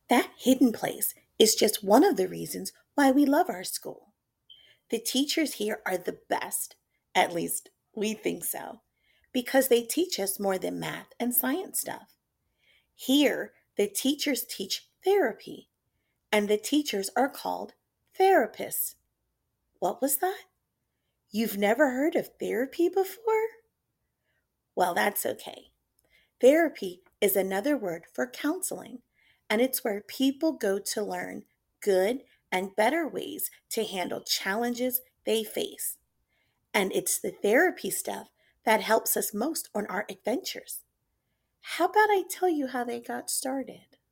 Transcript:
That hidden place is just one of the reasons why we love our school. The teachers here are the best, at least we think so, because they teach us more than math and science stuff. Here, the teachers teach therapy, and the teachers are called therapists. What was that? You've never heard of therapy before? Well, that's okay. Therapy is another word for counseling, and it's where people go to learn good and better ways to handle challenges they face. And it's the therapy stuff that helps us most on our adventures. How about I tell you how they got started?